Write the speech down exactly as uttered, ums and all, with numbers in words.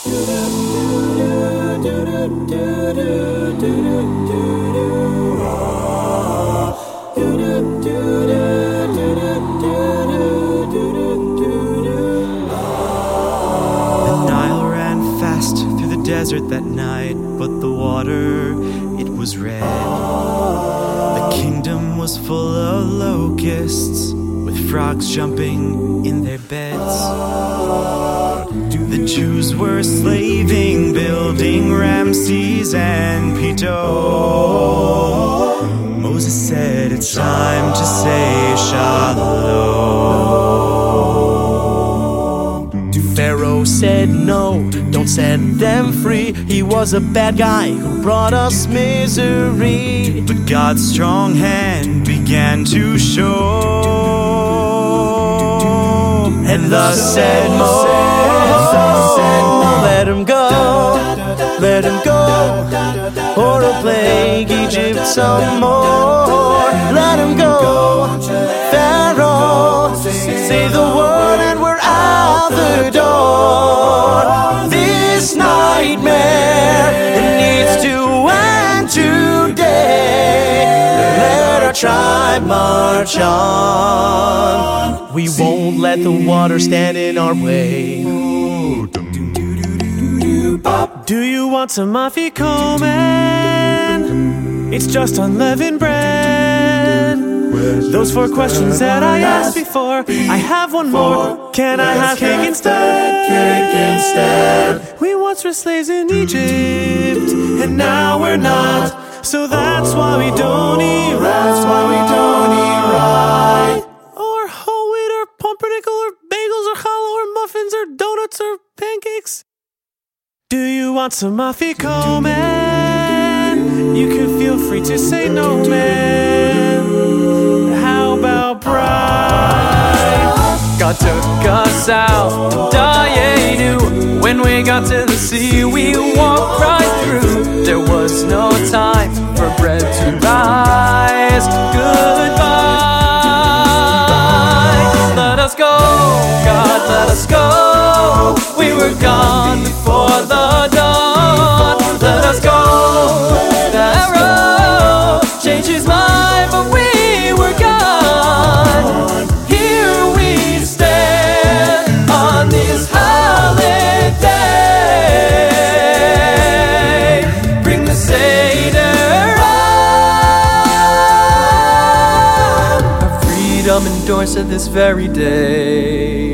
Nile ran fast through the desert that night, but the water, it was red. The kingdom was full of locusts, with frogs jumping in their beds. The Jews were slaving, building Ramses and Pito. Moses said, it's time to say Shalom. Pharaoh said no, don't set them free. He was a bad guy who brought us misery. But God's strong hand began to show. And thus said Moses, let him go, let him go, or I'll plague Egypt some more. Let him go, Pharaoh, say the word and we're out the door. This nightmare, it needs to end today. Let our tribe march on. We won't let the water stand in our way. Do you want some afikomen? It's just unleavened bread. Those four questions that I asked before, I have one more. Can I have cake instead? Cake instead. We once were slaves in Egypt, and now we're not. So that's why we don't eat right. That's why we don't eat right. Or whole wheat, or pumpernickel, or bagels, or challah, or muffins, or donuts, or pancakes. Do you want some afikomen? You can feel free to say no, man. How about pride? God took us out to Dayenu. When we got to the sea, we walked right through. There was no time for bread to rise. Goodbye. Let us go, God, let us go. We were gone before the dawn. Let us go. Pharaoh changed his mind, but we were gone. Here we stand on this holiday. Bring the Seder on. Our freedom endures to this very day.